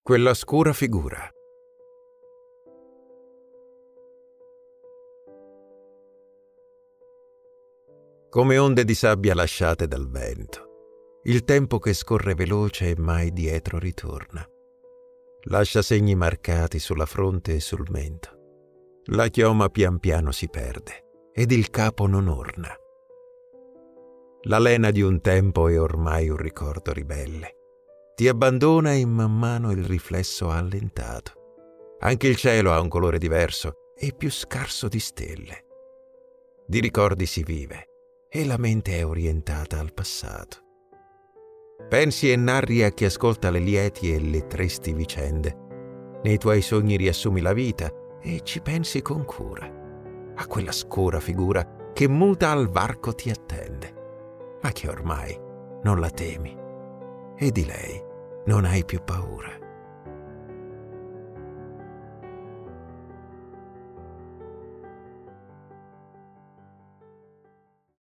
Quella scura figura. Come onde di sabbia lasciate dal vento, il tempo che scorre veloce e mai dietro ritorna. Lascia segni marcati sulla fronte e sul mento. La chioma pian piano si perde ed il capo non orna. La lena di un tempo è ormai un ricordo ribelle. Ti abbandona e man mano il riflesso ha allentato. Anche il cielo ha un colore diverso e più scarso di stelle. Di ricordi si vive e la mente è orientata al passato. Pensi e narri a chi ascolta le lieti e le tristi vicende. Nei tuoi sogni riassumi la vita e ci pensi con cura a quella scura figura che muta al varco ti attende, ma che ormai non la temi e di lei non hai più paura.